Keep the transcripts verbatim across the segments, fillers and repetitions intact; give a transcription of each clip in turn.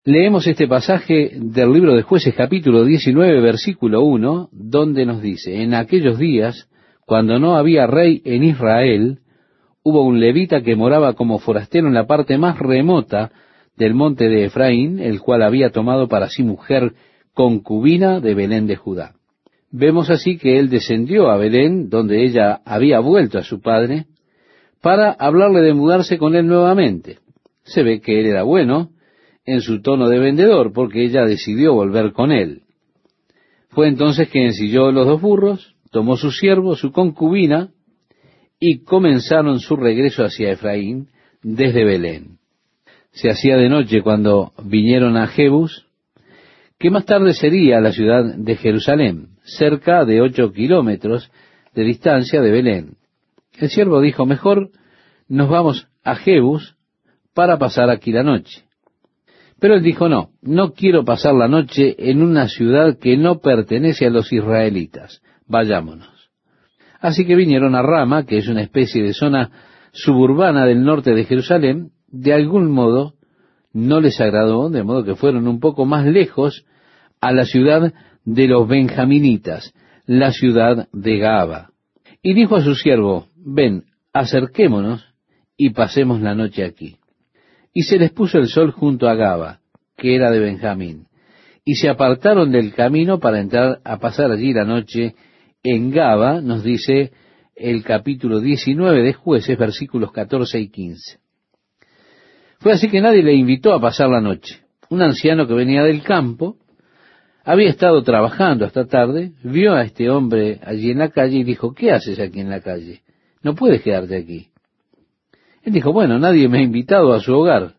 Leemos este pasaje del libro de Jueces, capítulo diecinueve, versículo uno, donde nos dice: en aquellos días, cuando no había rey en Israel, hubo un levita que moraba como forastero en la parte más remota del monte de Efraín, el cual había tomado para sí mujer concubina de Belén de Judá. Vemos así que él descendió a Belén, donde ella había vuelto a su padre, para hablarle de mudarse con él nuevamente. Se ve que él era bueno en su tono de vendedor, porque ella decidió volver con él. Fue entonces que ensilló los dos burros, tomó su siervo, su concubina, y comenzaron su regreso hacia Efraín desde Belén. Se hacía de noche cuando vinieron a Jebús, que más tarde sería la ciudad de Jerusalén, cerca de ocho kilómetros de distancia de Belén. El siervo dijo: mejor nos vamos a Jebús para pasar aquí la noche. Pero él dijo: no, no quiero pasar la noche en una ciudad que no pertenece a los israelitas. Vayámonos. Así que vinieron a Rama, que es una especie de zona suburbana del norte de Jerusalén. De algún modo no les agradó, de modo que fueron un poco más lejos a la ciudad de los benjaminitas, la ciudad de Gaba. Y dijo a su siervo: ven, acerquémonos y pasemos la noche aquí. Y se les puso el sol junto a Gaba, que era de Benjamín, y se apartaron del camino para entrar a pasar allí la noche en Gaba, nos dice el capítulo diecinueve de Jueces, versículos catorce y quince. Fue así que nadie le invitó a pasar la noche. Un anciano que venía del campo, había estado trabajando hasta tarde, vio a este hombre allí en la calle y dijo: ¿qué haces aquí en la calle? No puedes quedarte aquí. Él dijo: bueno, nadie me ha invitado a su hogar.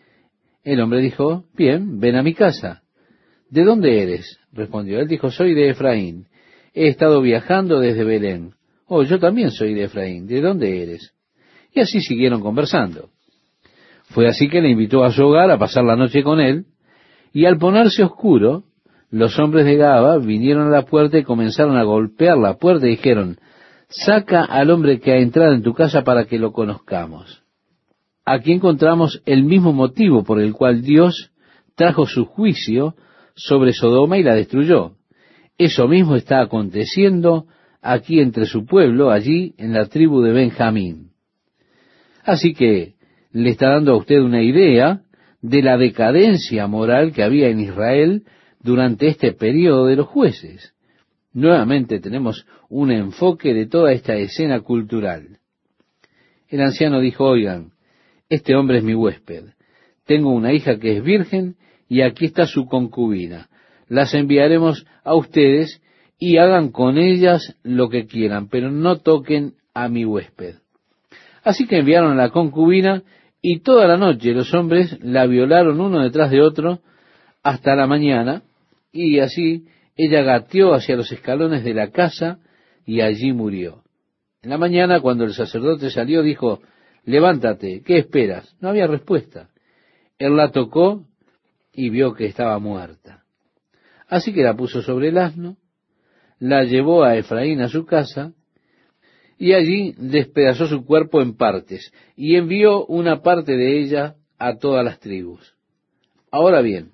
El hombre dijo: bien, ven a mi casa. ¿De dónde eres?, respondió. Él dijo: soy de Efraín. He estado viajando desde Belén. Oh, yo también soy de Efraín. ¿De dónde eres? Y así siguieron conversando. Fue así que le invitó a su hogar a pasar la noche con él, y al ponerse oscuro, los hombres de Gaba vinieron a la puerta y comenzaron a golpear la puerta y dijeron: saca al hombre que ha entrado en tu casa para que lo conozcamos. Aquí encontramos el mismo motivo por el cual Dios trajo su juicio sobre Sodoma y la destruyó. Eso mismo está aconteciendo aquí entre su pueblo, allí en la tribu de Benjamín. Así que le está dando a usted una idea de la decadencia moral que había en Israel durante este período de los jueces. Nuevamente tenemos un enfoque de toda esta escena cultural. El anciano dijo: oigan, este hombre es mi huésped. Tengo una hija que es virgen y aquí está su concubina. Las enviaremos a ustedes y hagan con ellas lo que quieran, pero no toquen a mi huésped. Así que enviaron a la concubina y toda la noche los hombres la violaron uno detrás de otro hasta la mañana, y así ella gateó hacia los escalones de la casa y allí murió. En la mañana, cuando el sacerdote salió, dijo: levántate, ¿qué esperas? No había respuesta. Él la tocó y vio que estaba muerta. Así que la puso sobre el asno, la llevó a Efraín a su casa, y allí despedazó su cuerpo en partes, y envió una parte de ella a todas las tribus. Ahora bien,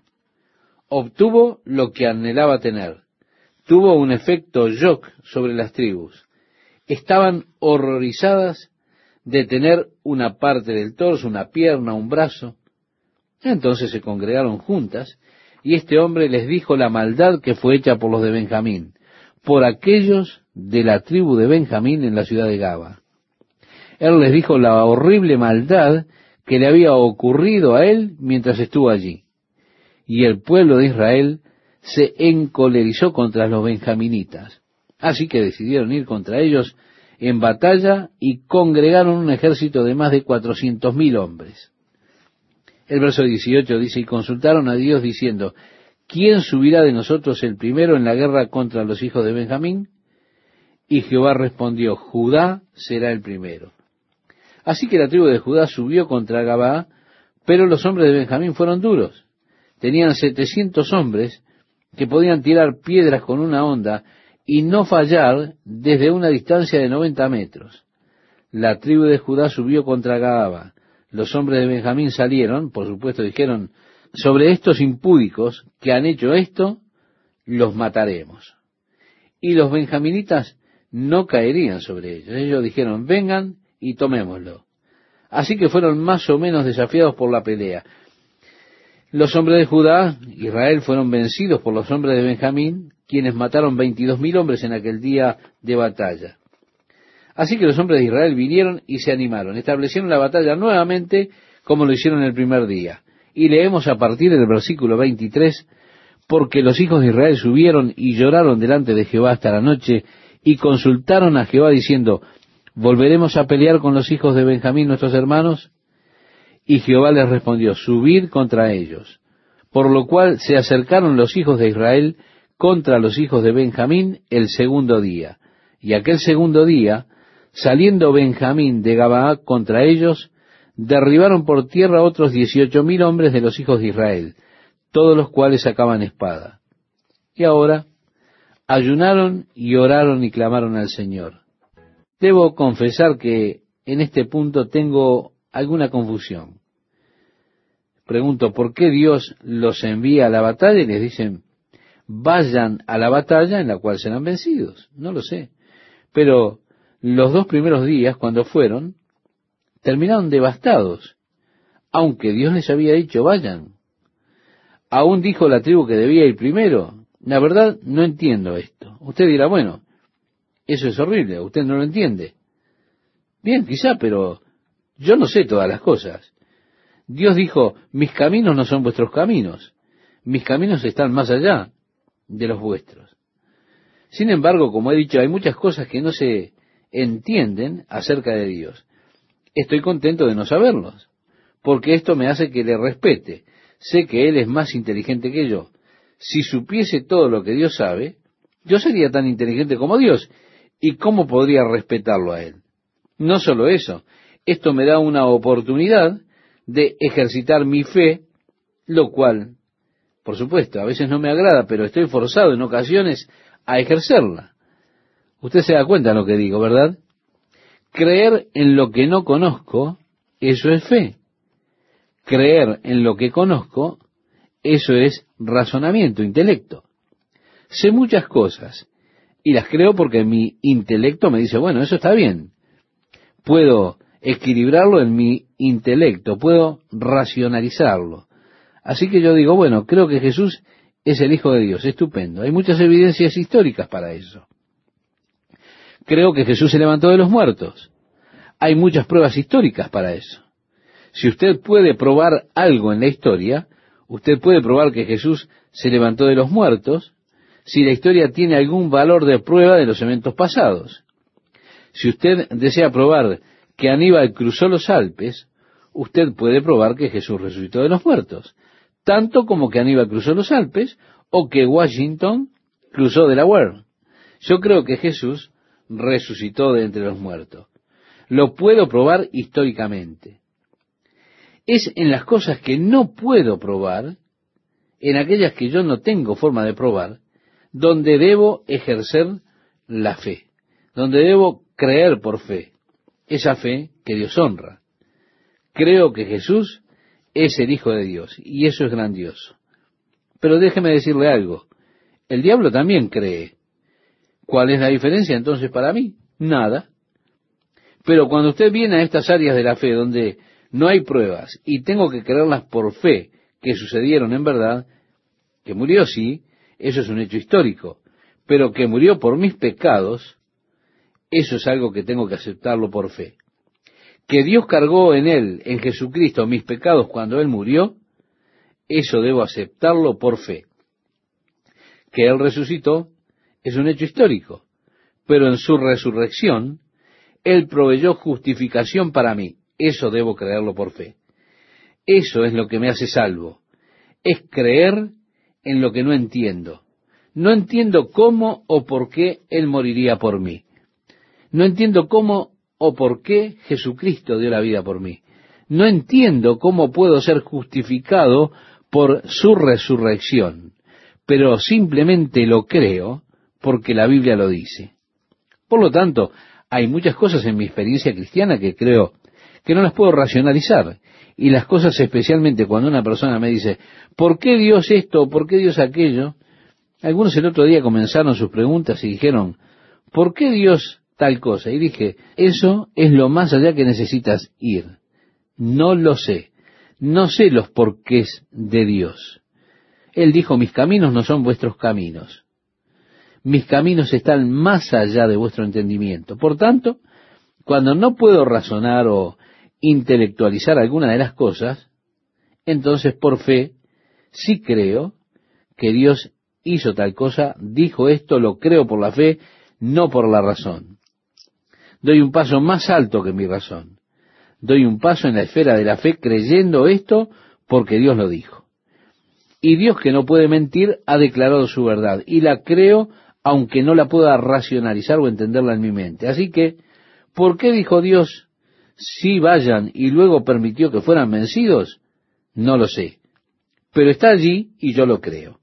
obtuvo lo que anhelaba tener. Tuvo un efecto shock sobre las tribus. Estaban horrorizadas de tener una parte del torso, una pierna, un brazo. Entonces se congregaron juntas, y este hombre les dijo la maldad que fue hecha por los de Benjamín, por aquellos de la tribu de Benjamín en la ciudad de Gaba. Él les dijo la horrible maldad que le había ocurrido a él mientras estuvo allí. Y el pueblo de Israel se encolerizó contra los benjaminitas. Así que decidieron ir contra ellos en batalla y congregaron un ejército de más de cuatrocientos mil hombres. El verso dieciocho dice: y consultaron a Dios diciendo: ¿quién subirá de nosotros el primero en la guerra contra los hijos de Benjamín? Y Jehová respondió: Judá será el primero. Así que la tribu de Judá subió contra Gabaa, pero los hombres de Benjamín fueron duros. Tenían setecientos hombres que podían tirar piedras con una honda y no fallar desde una distancia de noventa metros. La tribu de Judá subió contra Gabaa. Los hombres de Benjamín salieron, por supuesto dijeron: sobre estos impúdicos que han hecho esto, los mataremos. Y los benjaminitas no caerían sobre ellos. Ellos dijeron, vengan y tomémoslo. Así que fueron más o menos desafiados por la pelea. Los hombres de Judá, Israel, fueron vencidos por los hombres de Benjamín, quienes mataron veintidós mil hombres en aquel día de batalla. Así que los hombres de Israel vinieron y se animaron, establecieron la batalla nuevamente como lo hicieron el primer día. Y leemos a partir del versículo veintitrés, porque los hijos de Israel subieron y lloraron delante de Jehová hasta la noche, y consultaron a Jehová diciendo, ¿volveremos a pelear con los hijos de Benjamín nuestros hermanos? Y Jehová les respondió, subid contra ellos. Por lo cual se acercaron los hijos de Israel contra los hijos de Benjamín el segundo día. Y aquel segundo día, saliendo Benjamín de Gabaa contra ellos, derribaron por tierra otros dieciocho mil hombres de los hijos de Israel, todos los cuales sacaban espada. Y ahora ayunaron y oraron y clamaron al Señor. Debo confesar que en este punto tengo alguna confusión. Pregunto, ¿por qué Dios los envía a la batalla y les dicen, vayan a la batalla en la cual serán vencidos? No lo sé. Pero los dos primeros días, cuando fueron, terminaron devastados, aunque Dios les había dicho, vayan. Aún dijo la tribu que debía ir primero. La verdad, no entiendo esto. Usted dirá, bueno, eso es horrible, usted no lo entiende. Bien, quizá, pero yo no sé todas las cosas. Dios dijo, mis caminos no son vuestros caminos, mis caminos están más allá de los vuestros. Sin embargo, como he dicho, hay muchas cosas que no se entienden acerca de Dios. Estoy contento de no saberlos, porque esto me hace que le respete. Sé que Él es más inteligente que yo. Si supiese todo lo que Dios sabe, yo sería tan inteligente como Dios. ¿Y cómo podría respetarlo a Él? No solo eso, esto me da una oportunidad de ejercitar mi fe, lo cual, por supuesto, a veces no me agrada, pero estoy forzado en ocasiones a ejercerla. Usted se da cuenta de lo que digo, ¿verdad? Creer en lo que no conozco, eso es fe. Creer en lo que conozco, eso es razonamiento, intelecto. Sé muchas cosas y las creo porque mi intelecto me dice, bueno, eso está bien. Puedo equilibrarlo en mi intelecto, puedo racionalizarlo. Así que yo digo, bueno, creo que Jesús es el Hijo de Dios, estupendo. Hay muchas evidencias históricas para eso. Creo que Jesús se levantó de los muertos. Hay muchas pruebas históricas para eso. Si usted puede probar algo en la historia, usted puede probar que Jesús se levantó de los muertos, si la historia tiene algún valor de prueba de los eventos pasados. Si usted desea probar que Aníbal cruzó los Alpes, usted puede probar que Jesús resucitó de los muertos, tanto como que Aníbal cruzó los Alpes o que Washington cruzó Delaware. Yo creo que Jesús resucitó de entre los muertos. Lo puedo probar históricamente. Es en las cosas que no puedo probar, en aquellas que yo no tengo forma de probar, donde debo ejercer la fe, donde debo creer por fe, esa fe que Dios honra. Creo que Jesús es el Hijo de Dios, y eso es grandioso. Pero déjeme decirle algo, el diablo también cree. ¿Cuál es la diferencia entonces para mí? Nada. Pero cuando usted viene a estas áreas de la fe donde no hay pruebas y tengo que creerlas por fe que sucedieron en verdad, que murió sí, eso es un hecho histórico, pero que murió por mis pecados, eso es algo que tengo que aceptarlo por fe. Que Dios cargó en Él, en Jesucristo, mis pecados cuando Él murió, eso debo aceptarlo por fe. Que Él resucitó es un hecho histórico, pero en su resurrección, Él proveyó justificación para mí. Eso debo creerlo por fe. Eso es lo que me hace salvo. Es creer en lo que no entiendo. No entiendo cómo o por qué Él moriría por mí. No entiendo cómo o por qué Jesucristo dio la vida por mí. No entiendo cómo puedo ser justificado por su resurrección, pero simplemente lo creo porque la Biblia lo dice. Por lo tanto, hay muchas cosas en mi experiencia cristiana que creo que no las puedo racionalizar. Y las cosas, especialmente cuando una persona me dice, ¿por qué Dios esto? ¿Por qué Dios aquello? Algunos el otro día comenzaron sus preguntas y dijeron, ¿por qué Dios tal cosa? Y dije, eso es lo más allá que necesitas ir. No lo sé. No sé los porqués de Dios. Él dijo, mis caminos no son vuestros caminos. Mis caminos están más allá de vuestro entendimiento. Por tanto, cuando no puedo razonar o intelectualizar alguna de las cosas, entonces por fe sí creo que Dios hizo tal cosa, dijo esto, lo creo por la fe, no por la razón. Doy un paso más alto que mi razón. Doy un paso en la esfera de la fe creyendo esto porque Dios lo dijo. Y Dios, que no puede mentir, ha declarado su verdad. Y la creo aunque no la pueda racionalizar o entenderla en mi mente. Así que, ¿por qué dijo Dios, sí vayan, y luego permitió que fueran vencidos? No lo sé. Pero está allí y yo lo creo.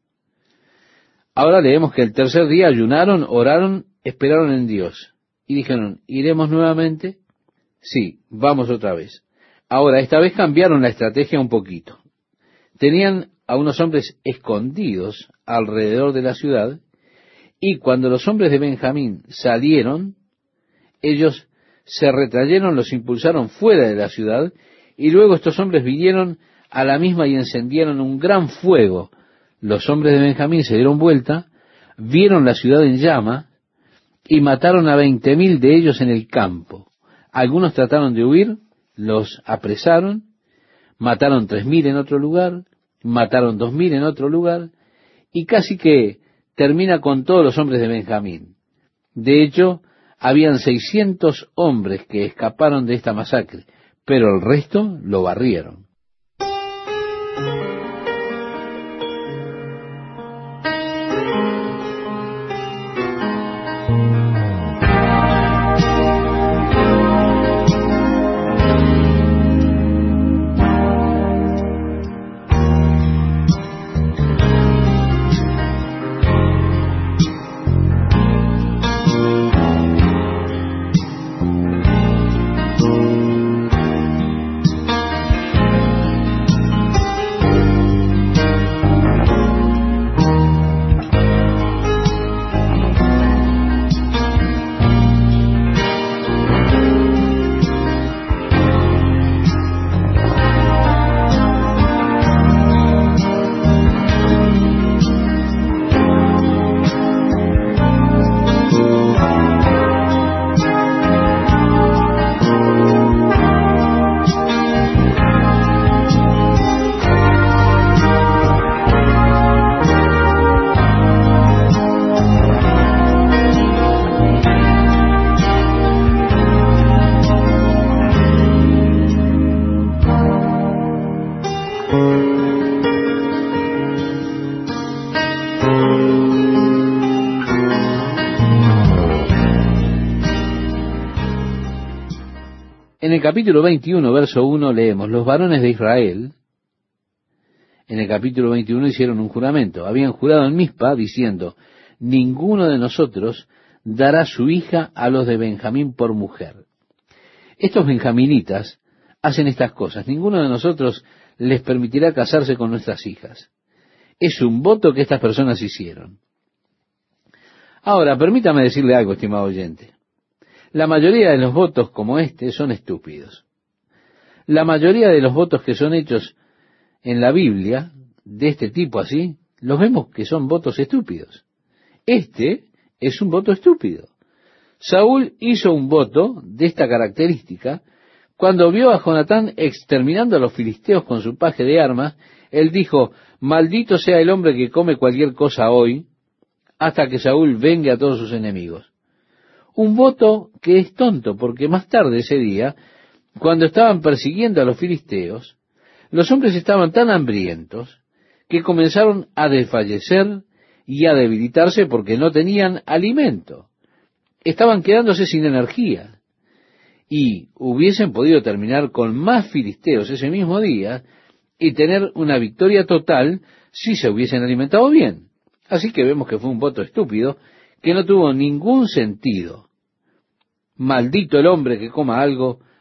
Ahora leemos que el tercer día ayunaron, oraron, esperaron en Dios. Y dijeron, ¿iremos nuevamente? Sí, vamos otra vez. Ahora, esta vez cambiaron la estrategia un poquito. Tenían a unos hombres escondidos alrededor de la ciudad, y cuando los hombres de Benjamín salieron, ellos se retrayeron, los impulsaron fuera de la ciudad, y luego estos hombres vinieron a la misma y encendieron un gran fuego. Los hombres de Benjamín se dieron vuelta, vieron la ciudad en llama, y mataron a veinte mil de ellos en el campo. Algunos trataron de huir, los apresaron, mataron tres mil en otro lugar, mataron dos mil en otro lugar, y casi que termina con todos los hombres de Benjamín. De hecho, habían seiscientos hombres que escaparon de esta masacre, pero el resto lo barrieron. En el capítulo veintiuno, verso uno, leemos, los varones de Israel, en el capítulo veintiuno hicieron un juramento. Habían jurado en Mizpa, diciendo, ninguno de nosotros dará su hija a los de Benjamín por mujer. Estos benjaminitas hacen estas cosas. Ninguno de nosotros les permitirá casarse con nuestras hijas. Es un voto que estas personas hicieron. Ahora, permítame decirle algo, estimado oyente. La mayoría de los votos como este son estúpidos. La mayoría de los votos que son hechos en la Biblia, de este tipo así, los vemos que son votos estúpidos. Este es un voto estúpido. Saúl hizo un voto de esta característica cuando vio a Jonatán exterminando a los filisteos con su paje de armas. Él dijo, maldito sea el hombre que come cualquier cosa hoy, hasta que Saúl vengue a todos sus enemigos. Un voto que es tonto, porque más tarde ese día, cuando estaban persiguiendo a los filisteos, los hombres estaban tan hambrientos que comenzaron a desfallecer y a debilitarse porque no tenían alimento. Estaban quedándose sin energía y hubiesen podido terminar con más filisteos ese mismo día y tener una victoria total si se hubiesen alimentado bien. Así que vemos que fue un voto estúpido que no tuvo ningún sentido. Maldito el hombre que coma algo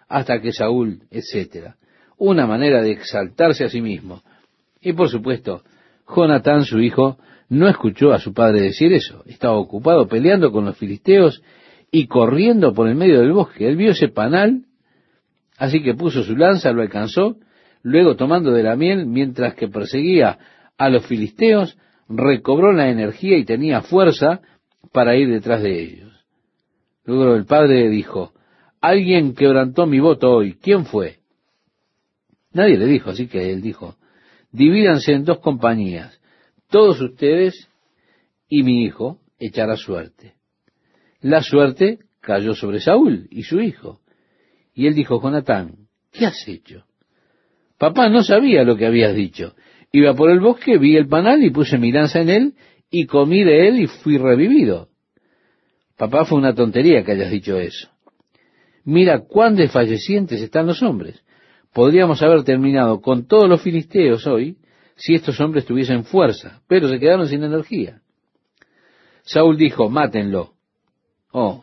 hasta que Saúl, etcétera. Una manera de exaltarse a sí mismo. Y por supuesto, Jonatán, su hijo, no escuchó a su padre decir eso. Estaba ocupado peleando con los filisteos y corriendo por el medio del bosque. Él vio ese panal, así que puso su lanza, lo alcanzó, luego tomando de la miel, mientras que perseguía a los filisteos, recobró la energía y tenía fuerza para ir detrás de ellos. Luego el padre dijo, alguien quebrantó mi voto hoy, ¿quién fue? Nadie le dijo, así que él dijo, divídanse en dos compañías, todos ustedes y mi hijo echará suerte. La suerte cayó sobre Saúl y su hijo. Y él dijo, Jonatán, ¿qué has hecho? Papá, no sabía lo que habías dicho. Iba por el bosque, vi el panal y puse mi lanza en él y comí de él y fui revivido. Papá, fue una tontería que hayas dicho eso. Mira cuán desfallecientes están los hombres. Podríamos haber terminado con todos los filisteos hoy si estos hombres tuviesen fuerza, pero se quedaron sin energía. Saúl dijo, mátenlo. Oh,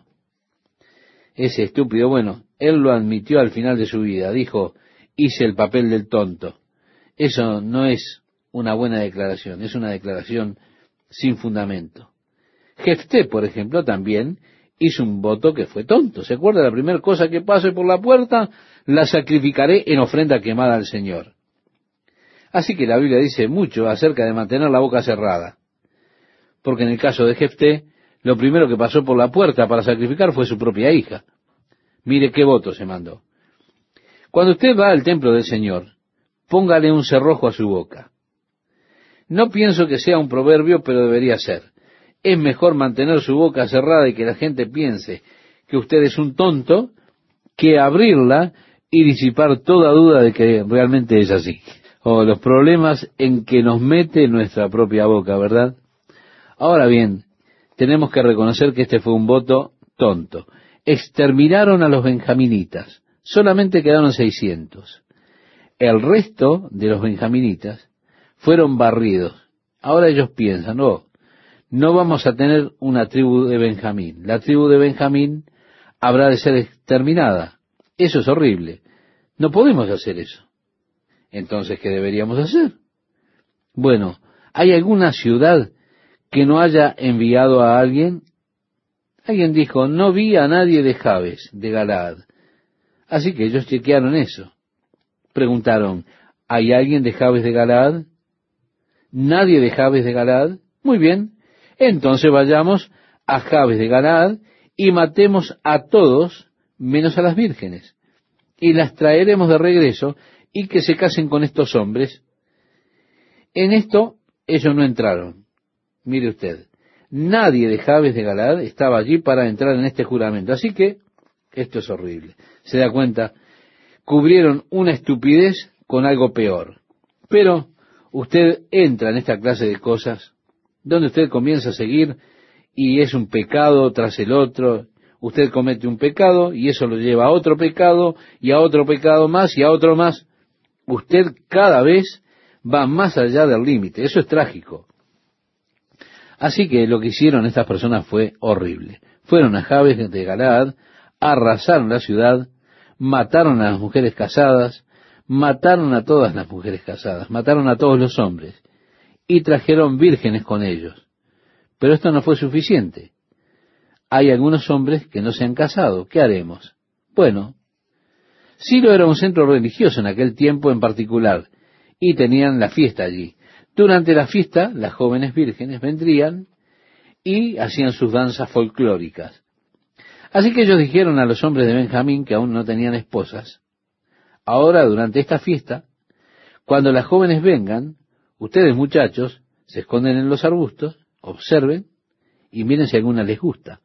ese estúpido, bueno, él lo admitió al final de su vida. Dijo, hice el papel del tonto. Eso no es una buena declaración, es una declaración sin fundamento. Jefté, por ejemplo, también hizo un voto que fue tonto. ¿Se acuerda? La primera cosa que pase por la puerta, la sacrificaré en ofrenda quemada al Señor. Así que la Biblia dice mucho acerca de mantener la boca cerrada. Porque en el caso de Jefté, lo primero que pasó por la puerta para sacrificar fue su propia hija. Mire qué voto se mandó. Cuando usted va al templo del Señor, póngale un cerrojo a su boca. No pienso que sea un proverbio, pero debería ser. Es mejor mantener su boca cerrada y que la gente piense que usted es un tonto, que abrirla y disipar toda duda de que realmente es así. O los problemas en que nos mete nuestra propia boca, ¿verdad? Ahora bien, tenemos que reconocer que este fue un voto tonto. Exterminaron a los benjaminitas. Solamente quedaron seiscientos. El resto de los benjaminitas fueron barridos. Ahora ellos piensan, oh, no vamos a tener una tribu de Benjamín. La tribu de Benjamín habrá de ser exterminada. Eso es horrible. No podemos hacer eso. Entonces, ¿qué deberíamos hacer? Bueno, ¿hay alguna ciudad que no haya enviado a alguien? Alguien dijo, no vi a nadie de Jabes, de Galaad. Así que ellos chequearon eso. Preguntaron, ¿hay alguien de Jabes de Galaad? ¿Nadie de Jabes de Galaad? Muy bien, entonces vayamos a Jabes de Galaad y matemos a todos menos a las vírgenes. Y las traeremos de regreso y que se casen con estos hombres. En esto ellos no entraron. Mire usted, nadie de Jabes de Galaad estaba allí para entrar en este juramento. Así que esto es horrible. Se da cuenta, cubrieron una estupidez con algo peor. Pero usted entra en esta clase de cosas donde usted comienza a seguir y es un pecado tras el otro. Usted comete un pecado y eso lo lleva a otro pecado y a otro pecado más y a otro más. Usted cada vez va más allá del límite. Eso es trágico. Así que lo que hicieron estas personas fue horrible. Fueron a Jabes de Galaad, arrasaron la ciudad, mataron a las mujeres casadas, mataron a todas las mujeres casadas, mataron a todos los hombres y trajeron vírgenes con ellos. Pero esto no fue suficiente. Hay algunos hombres que no se han casado. ¿Qué haremos? Bueno, Silo era un centro religioso en aquel tiempo en particular y tenían la fiesta allí. Durante la fiesta, las jóvenes vírgenes vendrían y hacían sus danzas folclóricas. Así que ellos dijeron a los hombres de Benjamín que aún no tenían esposas, ahora durante esta fiesta, cuando las jóvenes vengan, ustedes muchachos se esconden en los arbustos, observen y miren si alguna les gusta.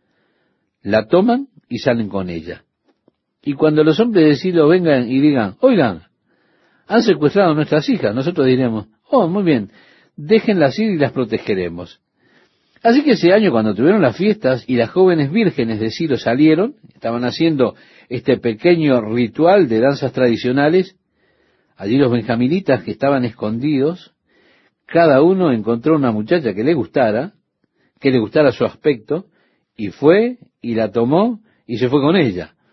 La toman y salen con ella. Y cuando los hombres de Silo vengan y digan, oigan, han secuestrado a nuestras hijas, nosotros diremos, oh, muy bien, déjenlas ir y las protegeremos. Así que ese año, cuando tuvieron las fiestas y las jóvenes vírgenes de Silo salieron, estaban haciendo este pequeño ritual de danzas tradicionales, allí los benjaminitas que estaban escondidos, cada uno encontró una muchacha que le gustara, que le gustara su aspecto, y fue y la tomó y se fue con ella.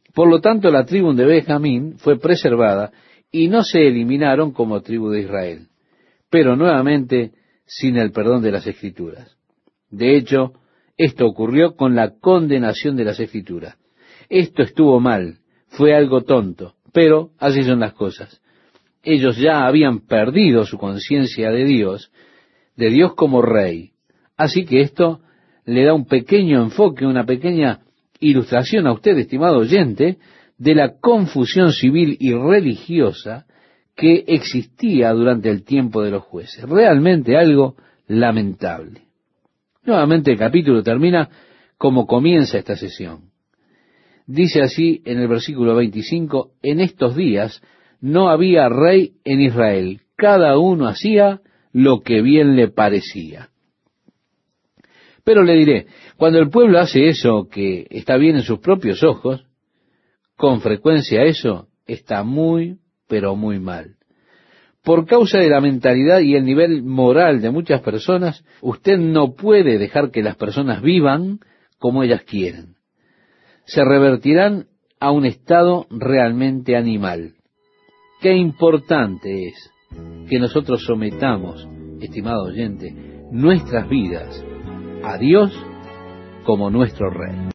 Por lo tanto, la tribu de Benjamín fue preservada y no se eliminaron como tribu de Israel, pero nuevamente sin el perdón de las Escrituras. De hecho, esto ocurrió con la condenación de las Escrituras. Esto estuvo mal, fue algo tonto, pero así son las cosas. Ellos ya habían perdido su conciencia de Dios, de Dios como Rey. Así que esto le da un pequeño enfoque, una pequeña ilustración a usted, estimado oyente, de la confusión civil y religiosa que existía durante el tiempo de los jueces. Realmente algo lamentable. Nuevamente el capítulo termina como comienza esta sesión. Dice así en el versículo veinticinco, en estos días no había rey en Israel, cada uno hacía lo que bien le parecía. Pero le diré, cuando el pueblo hace eso que está bien en sus propios ojos, con frecuencia eso está muy, pero muy mal. Por causa de la mentalidad y el nivel moral de muchas personas, usted no puede dejar que las personas vivan como ellas quieren. Se revertirán a un estado realmente animal. Qué importante es que nosotros sometamos, estimado oyente, nuestras vidas a Dios como nuestro Rey.